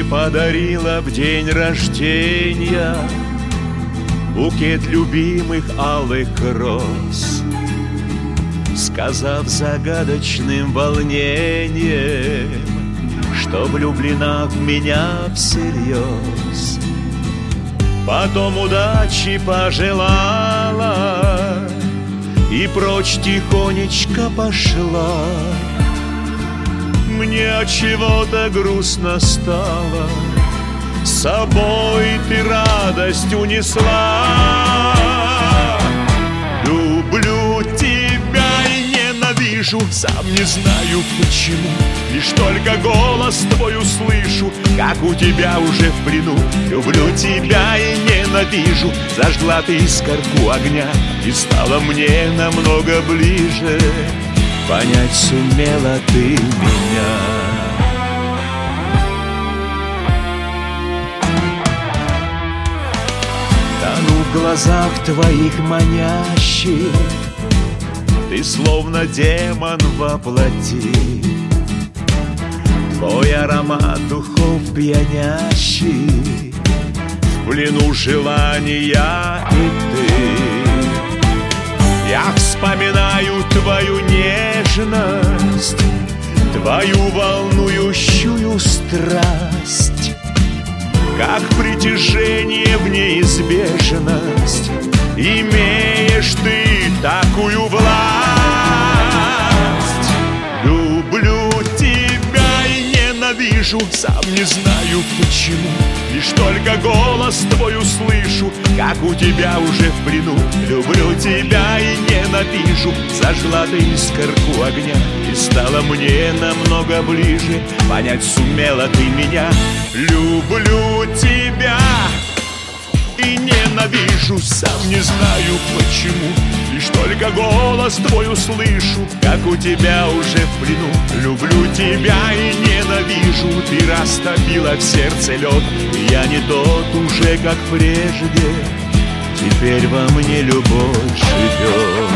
подарила в день рождения букет любимых алых роз, сказав загадочным волнением, что влюблена в меня всерьез. Потом удачи пожелала и прочь тихонечко пошла. Мне отчего-то грустно стало, с собой ты радость унесла. Люблю тебя и ненавижу, сам не знаю почему. Лишь только голос твой услышу, как у тебя уже в плену. Люблю тебя и ненавижу, зажгла ты искорку огня и стала мне намного ближе. Понять сумела ты меня. Тону в глазах твоих манящих, ты словно демон во плоти. Твой аромат духов пьянящий, в плену желания и ты. Я вспоминаю твою нежность, твою волнующую страсть, как притяжение в неизбежность. Имеешь ты такую власть. Люблю тебя и ненавижу, сам не знаю почему. Лишь только голос твой услышу, как у тебя уже в плену. Люблю тебя и ненавижу, зажгла ты искорку огня и стала мне намного ближе. Понять сумела ты меня. Люблю тебя и ненавижу, сам не знаю почему. Лишь только голос твой услышу, как у тебя уже в плену. Люблю тебя и ненавижу, ты растопила в сердце лед. И я не тот уже, как прежде, теперь во мне любовь живет.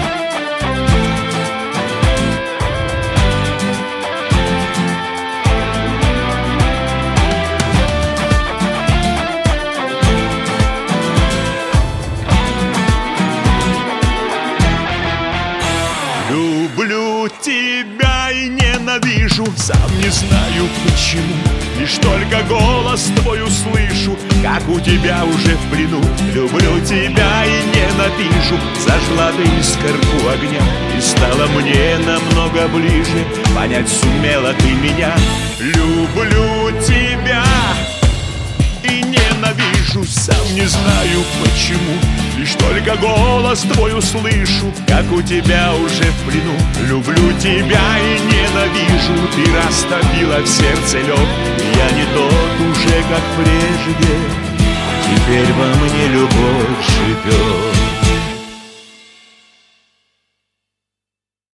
Люблю тебя и ненавижу, сам не знаю почему. Лишь только голос твой услышу, как у тебя уже в плену. Люблю тебя и ненавижу, зажгла ты искорку огня и стала мне намного ближе. Понять сумела ты меня. Люблю тебя и ненавижу, сам не знаю почему. Лишь только голос твой услышу, как у тебя уже в плену. Люблю тебя и ненавижу, ты растопила в сердце лед. И я не тот уже, как прежде, теперь во мне любовь живет.